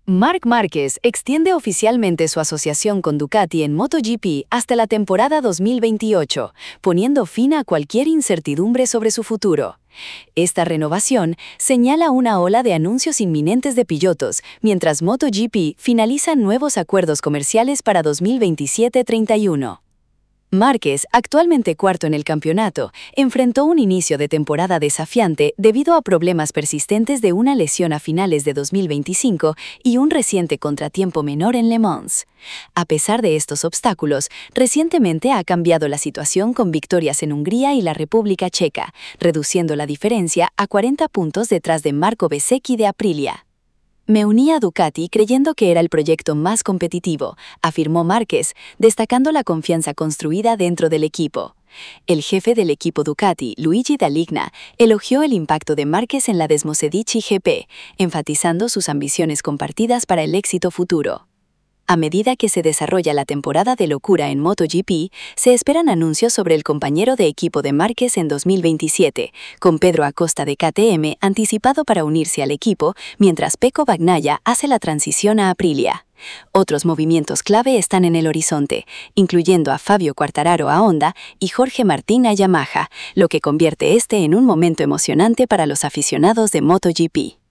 Marc Márquez extiende oficialmente su asociación con Ducati en MotoGP hasta la temporada 2028, poniendo fin a cualquier incertidumbre sobre su futuro. Esta renovación señala una ola de anuncios inminentes de pilotos, mientras MotoGP finaliza nuevos acuerdos comerciales para 2027-31. Márquez, actualmente cuarto en el campeonato, enfrentó un inicio de temporada desafiante debido a problemas persistentes de una lesión a finales de 2025 y un reciente contratiempo menor en Le Mans. A pesar de estos obstáculos, recientemente ha cambiado la situación con victorias en Hungría y la República Checa, reduciendo la diferencia a 40 puntos detrás de Marco Bezzecchi de Aprilia. Me uní a Ducati creyendo que era el proyecto más competitivo, afirmó Márquez, destacando la confianza construida dentro del equipo. El jefe del equipo Ducati, Luigi Dall'Igna, elogió el impacto de Márquez en la Desmosedici GP, enfatizando sus ambiciones compartidas para el éxito futuro. A medida que se desarrolla la temporada de locura en MotoGP, se esperan anuncios sobre el compañero de equipo de Márquez en 2027, con Pedro Acosta de KTM anticipado para unirse al equipo, mientras Pecco Bagnaia hace la transición a Aprilia. Otros movimientos clave están en el horizonte, incluyendo a Fabio Quartararo a Honda y Jorge Martín a Yamaha, lo que convierte este en un momento emocionante para los aficionados de MotoGP.